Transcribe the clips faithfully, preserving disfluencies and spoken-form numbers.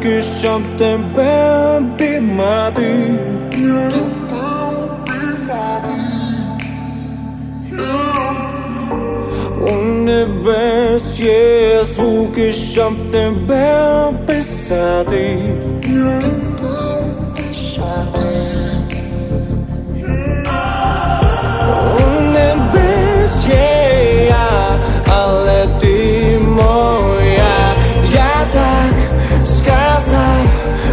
звуки, щоб тебе обіймати. У небес є звуки, щоб тебе описати. У небес є я, але ти моя. Я так сказав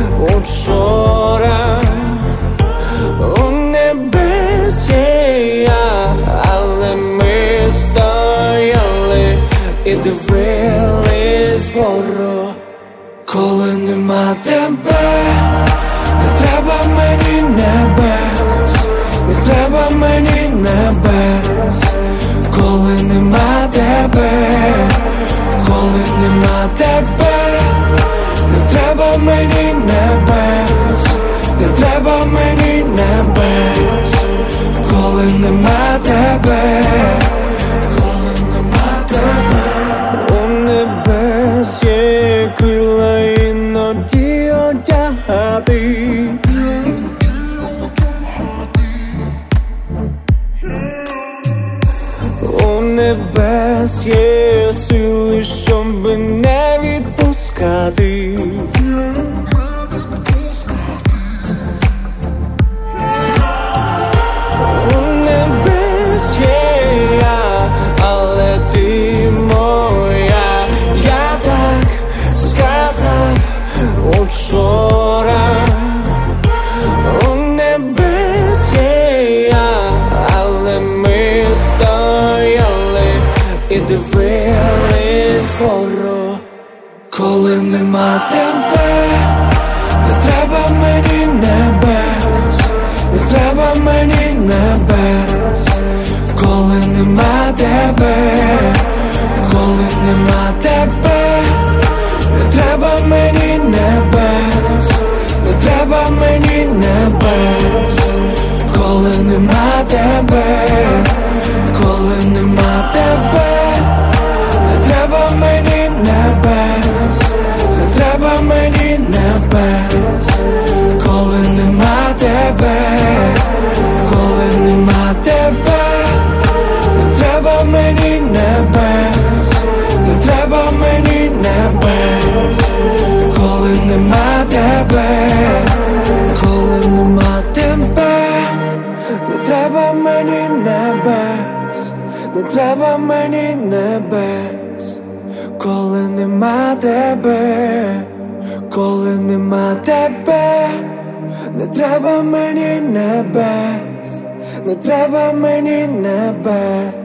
учора. У небес є я, але ми стояли і дивились вгору. Коли нема тебе, не треба мені небес, не треба мені небес. Коли нема тебе, коли нема тебе, не треба мені небес, не треба мені небес. Коли нема тебе, коли нема тебе. У небес є крила, іноді одягати. У небес є сили, щоб не відпускати. У небес є я, але ти моя. Я так сказав учора. У небес є я, але ми стояли і дивились вгору. Коли нема тебе, не треба мені небес, не треба мені небес. Коли нема тебе, коли нема тебе, не треба мені небес, не треба мені небес. Коли нема тебе, коли нема тебе, не треба мені небес, не треба мені небес. Коли нема тебе, коли нема тебе, не треба мені небес, не треба мені небес. Коли нема тебе, коли нема тебе, не треба мені небес, не треба мені небес. Коли нема тебе, коли нема тебе, не треба мені небес, не треба мені небес.